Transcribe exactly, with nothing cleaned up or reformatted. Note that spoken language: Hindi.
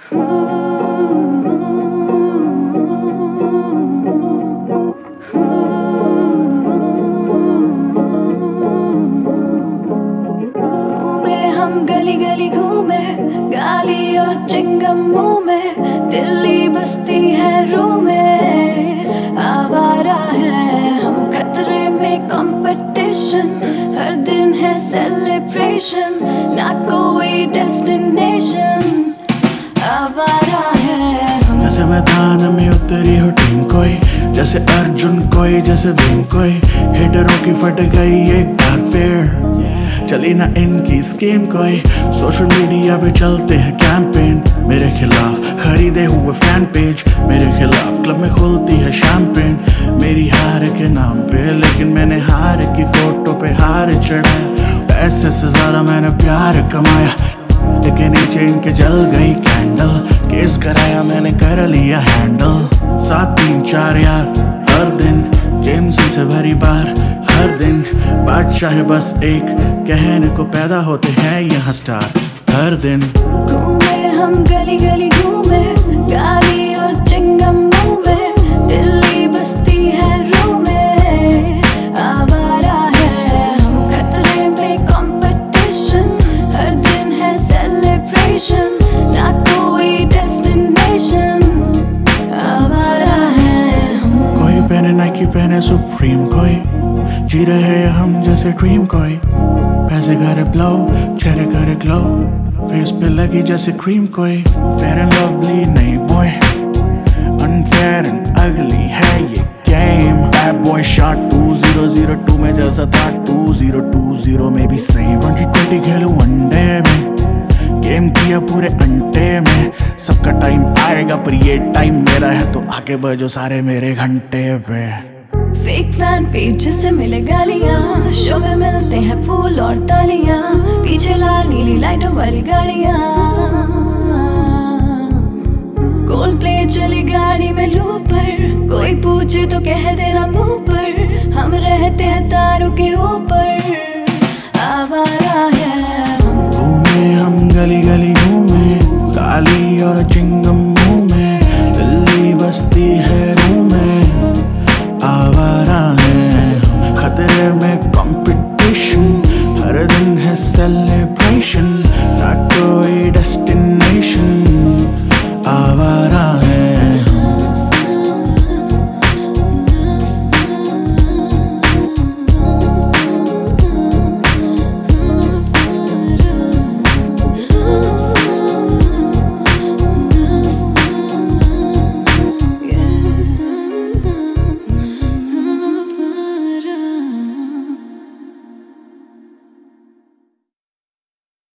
घूमे हम गली गली घूमे, गाली और चिंगम मुंह में, दिल्ली बसती है रूह में। आवारा है हम खतरे में कंपटीशन, हर दिन है सेलिब्रेशन, ना कोई डेस्टिनेशन। आवारा है हम जैसे मैदान में उतरी हो टीम कोई, जैसे अर्जुन कोई, जैसे भीम कोई। हिटरों की फट गई एक बार फिर, चली ना इनकी स्कीम कोई। सोशल मीडिया पे चलते हैं कैंपेन मेरे खिलाफ, खरीदे हुए फैन पेज मेरे खिलाफ। क्लब में खुलती है शैंपेन मेरी हार के नाम पे, लेकिन मैंने हार की फोटो पे हार चढ़ाया। पैसे से ज्यादा मैंने प्यार कमाया, लेकिन नीचे इनके जल गई कैंडल। केस कराया मैंने कर लिया हैंडल, सात तीन चार यार हर दिन, जेम्स से भरी बार हर दिन। बादशाह है बस एक, कहने को पैदा होते हैं यहाँ स्टार हर दिन। घूमे हम गली गली घूमे, गाली और चिंगम मुंह में, दिल्ली बसती है रूह में। आवारा है हम खतरे में कंपटीशन, हर दिन है सेलिब्रेशन, ना कोई डेस्टिनेशन। आवारा है हम। कोई पहने नाइकी पहने सुप्रीम कोई, जी रहे हैं हम जैसे ड्रीम कोई। पैसे करे ब्लो, चेहरे करे ग्लो, फेस पे लगी जैसे क्रीम कोई। फेयर एंड लवली नहीं बॉय, अनफेयर एंड अगली है ये game. Bad boy shot two zero zero two में जैसा था टू ज़ीरो टू ज़ीरो में भी सेम। ट्वेंटी ट्वेंटी खेलूं वनडे में, गेम किया पूरे अंटे में। सबका टाइम आएगा पर ये टाइम मेरा है, तो आगे बढ़ो सारे मेरे घंटे पे। फेक फैन पेज से मिले गालियां, शो में मिलते हैं फूल और तालियां, पीछे लाल नीली लाइटों वाली गाड़ियां। कोल्ड प्ले चली गाड़ी में लूप पर, कोई पूछे तो कह देना मुंह पर, हम रहते हैं तारों के ऊपर। आवारा है